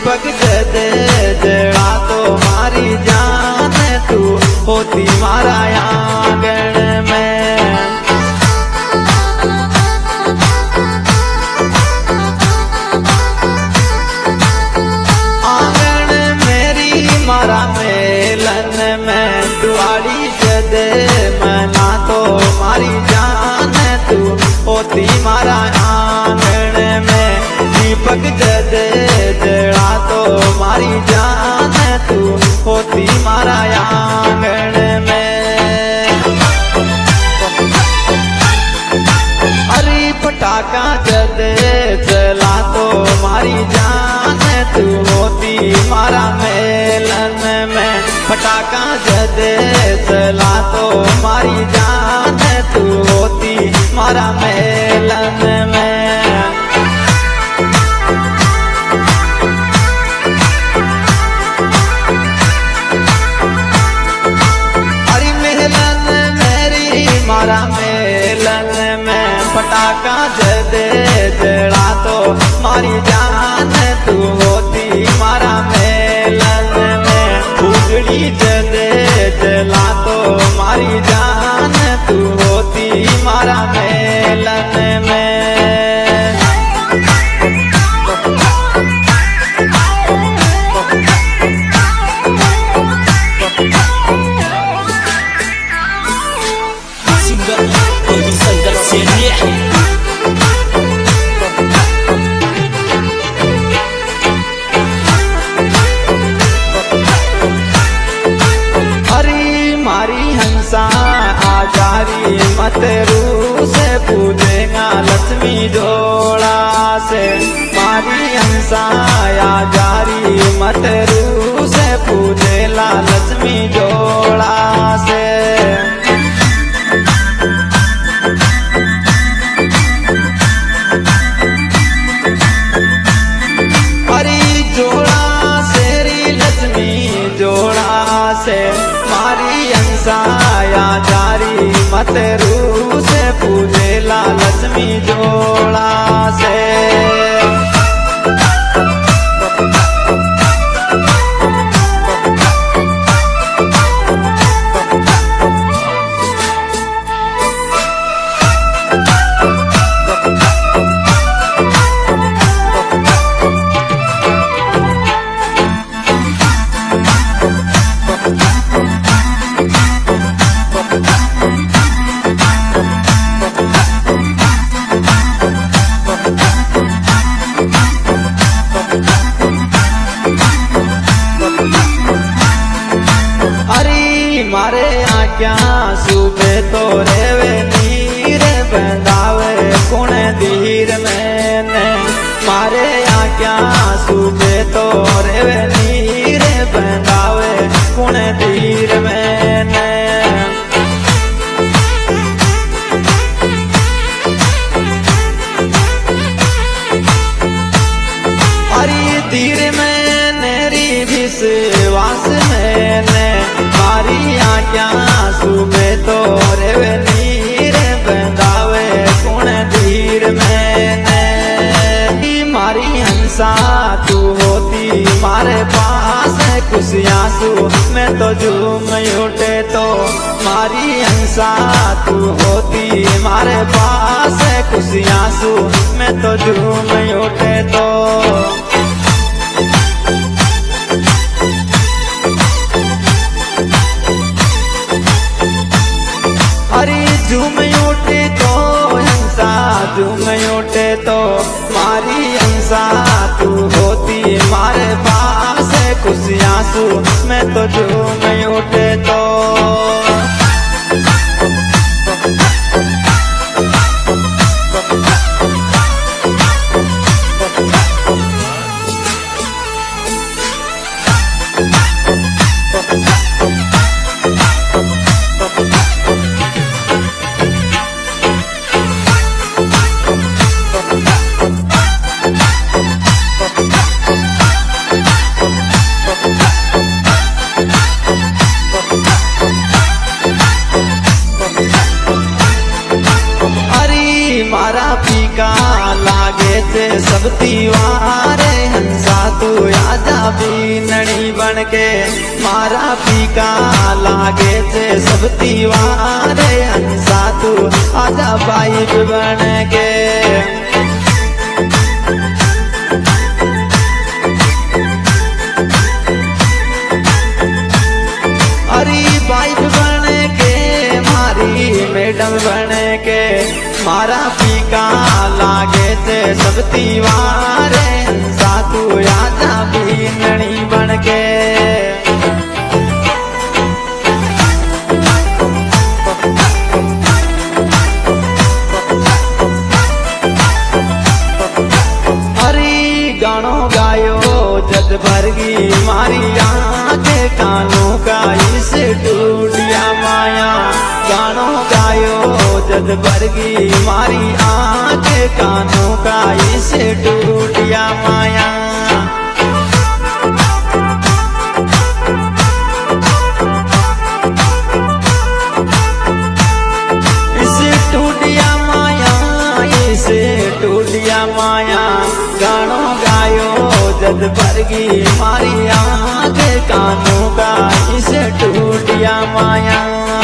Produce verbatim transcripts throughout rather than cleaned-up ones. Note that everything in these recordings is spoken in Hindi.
दीपक जदे जड़ा तो मारी जान तू होती मारा आंगन में। आंगन मेरी मारा मेलन में दुआरी जदे मना तो मारी जान तू होती मारा आंगन में। दीपक जदे जड़ा तो मारी जान तू होती मारा आंगन में। अरे पटाखा जदे चला तो मारी जान तू होती मारा मेलन में। पटाखा जदे चला तो मारी जान तू होती मारा मेलन में। मारा मेलन में पटाखा जदे जड़ा तो मारी जान तू होती मारा मेलन में। फूलड़ी जदे जला तो मारी जान तू होती मारा मेलन में। मत रू से पूजेगा लक्ष्मी जोड़ा से। मारी हंसा या जारी मत रू से पूजेला लक्ष्मी जोड़ा से। हरी जोड़ा सेरी लक्ष्मी जोड़ा से। मारी हंसा या जारी मत रू से पूजेला लक्ष्मी जोड़ा से। मारे आज्ञा सुबह तो रेवे नीर बंधावे कुण धीर मैंने। मारे आज्ञा सुबह तो रेवे नीर बंधावे कुण धीर मैंने। हरी धीर मैंने री विश्वास मैंने। मारी आज्ञा सुबह तो रेवे नीर बंधावे कुण धीर मैंने। मारी हंसा तू होती मारे पास खुशियाँ सू मैं तो झूम उठे तो। मारी हंसा तू होती मारे पास खुशियाँ सू मैं तो झूम उठे तो। हरी झूम उठे तो हंसा झूम उठे तो। मारी हंसा तू होती मारे पास खुशियाँ सू मैं तो झूम उठे तो। सब दीवारे हंसा तू याद बीनणी बन के मारा फीका लागे थे सब दीवारे हंसा तू आजा वाइफ बन के अरे वाइफ बन के मारी मैडम बन के मारा फीका लागे थे सब दीवारे हंसा तू आजा बीनणी बन के गानो गायो जद भरगी मारी आंखें कानों का इसे टूटिया माया गानो गायो जद भरगी मारी आंखें कानों का इसे टूटिया माया इसे टूटिया माया इसे टूटिया माया गानो जद भरगी मारी आंखें कानों का इसे टूटिया माया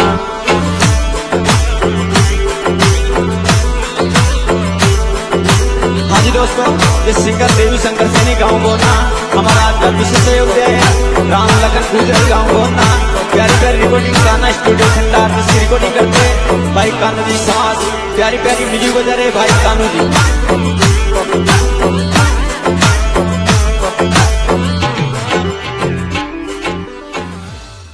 हाँ जी दोस्तों, ये सिंगर देवी शंकर सैनी गाँव बोलना हमारा गर्व से सहयोग है। राम लखन गुजर गाँव बोलना प्यारी प्यारी रिकॉर्डिंग गाना स्टूडियो सेंटर से रिकॉर्डिंग करते भाई कानू जी सास प्यारी प्यारी म्यूजिक बजा रहे भाई कानू जी।